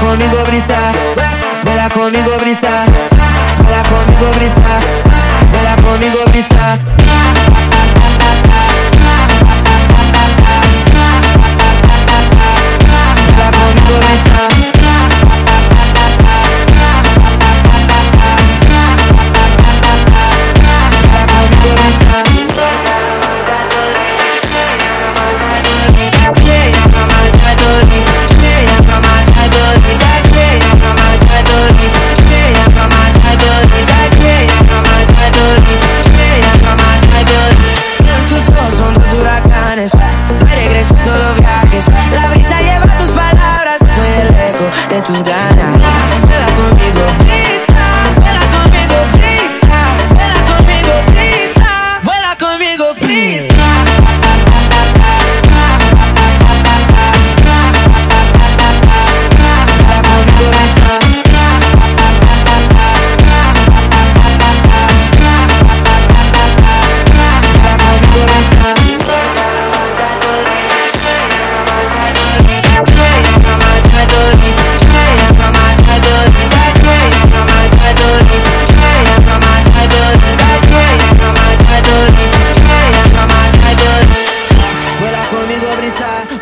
conmigo brisa, vuela conmigo brisa, vuela conmigo brisa, vuela conmigo brisa. Vuela conmigo brisa. Solo viajes, la brisa lleva tus palabras, soy el eco de tus ganas. Vuela conmigo, brisa, vuela conmigo, brisa, vuela conmigo, brisa, vuela conmigo, brisa. Vuela conmigo, brisa. Vuela conmigo brisa,